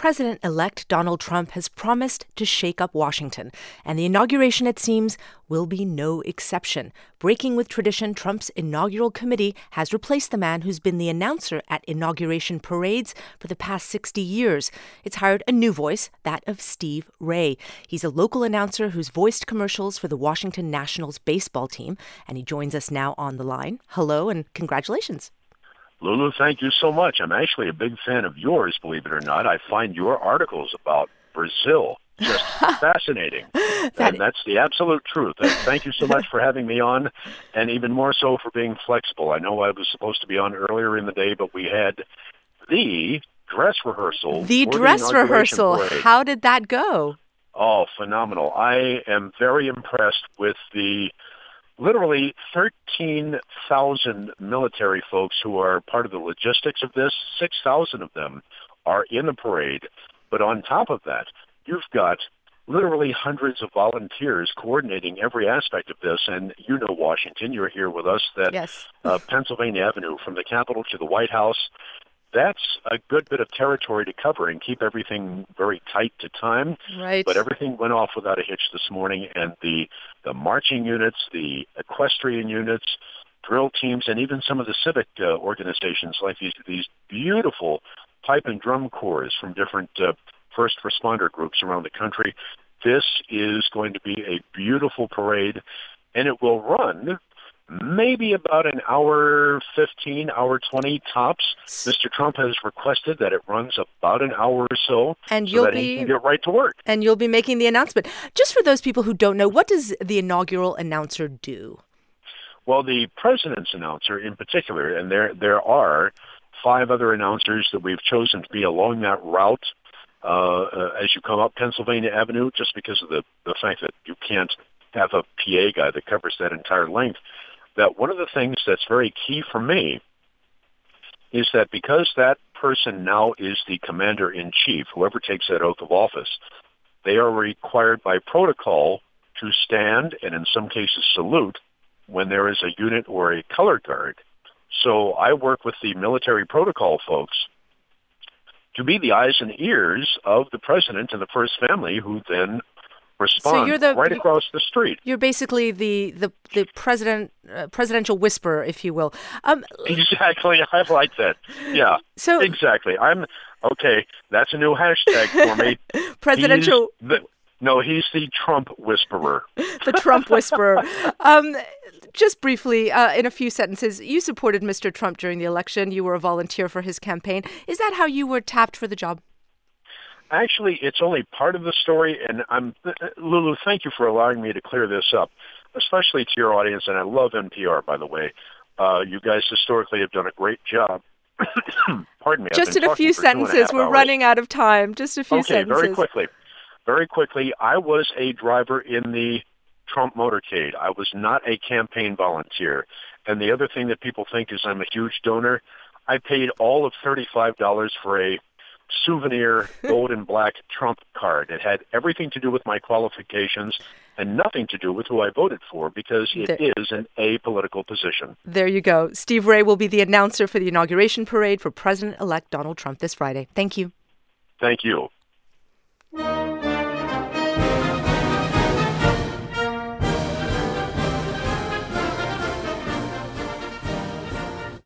President-elect Donald Trump has promised to shake up Washington, and the inauguration, it seems, will be no exception. Breaking with tradition, Trump's inaugural committee has replaced the man who's been the announcer at inauguration parades for the past 60 years. It's hired a new voice, that of Steve Ray. He's a local announcer who's voiced commercials for the Washington Nationals baseball team, and he joins us now on the line. Hello, and congratulations. Lulu, thank you so much. I'm actually a big fan of yours, believe it or not. I find your articles about Brazil just fascinating. And that's the absolute truth. And thank you so much for having me on, and even more so for being flexible. I know I was supposed to be on earlier in the day, but we had the dress rehearsal. The dress rehearsal. Parade. How did that go? Oh, phenomenal. I am very impressed with the literally 13,000 military folks who are part of the logistics of this. 6,000 of them are in the parade. But on top of that, you've got literally hundreds of volunteers coordinating every aspect of this. And you know Washington, you're here with us, that Yes. Pennsylvania Avenue, from the Capitol to the White House, that's a good bit of territory to cover and keep everything very tight to time. Right. But everything went off without a hitch this morning, and the marching units, the equestrian units, drill teams, and even some of the civic organizations like these beautiful pipe and drum corps from different first responder groups around the country. This is going to be a beautiful parade, and it will run maybe about an hour 15, hour 20 tops. Mr. Trump has requested that it runs about an hour or so, and so that he can get right to work. And you'll be making the announcement. Just for those people who don't know, what does the inaugural announcer do? Well, the president's announcer in particular, and there are 5 other announcers that we've chosen to be along that route as you come up Pennsylvania Avenue, just because of the fact that you can't have a PA guy that covers that entire length. That one of the things that's very key for me is that because that person now is the commander-in-chief, whoever takes that oath of office, they are required by protocol to stand and in some cases salute when there is a unit or a color guard. So I work with the military protocol folks to be the eyes and ears of the president and the first family, who then respond so you're right across the street. You're basically the presidential whisperer, if you will. Exactly. I like that. Yeah, so exactly. Okay, that's a new hashtag for me. Presidential... He's the Trump whisperer. The Trump whisperer. Just briefly, in a few sentences, you supported Mr. Trump during the election. You were a volunteer for his campaign. Is that how you were tapped for the job? Actually, it's only part of the story, and Lulu, thank you for allowing me to clear this up, especially to your audience, and I love NPR, by the way. You guys historically have done a great job. Pardon me. Just in a few sentences. We're running out of time. Just a few sentences. Okay, very quickly. I was a driver in the Trump motorcade. I was not a campaign volunteer. And the other thing that people think is I'm a huge donor. I paid all of $35 for a souvenir gold and black Trump card. It had everything to do with my qualifications and nothing to do with who I voted for, because it is an apolitical position. There you go. Steve Ray will be the announcer for the inauguration parade for President-elect Donald Trump this Friday. Thank you. Thank you.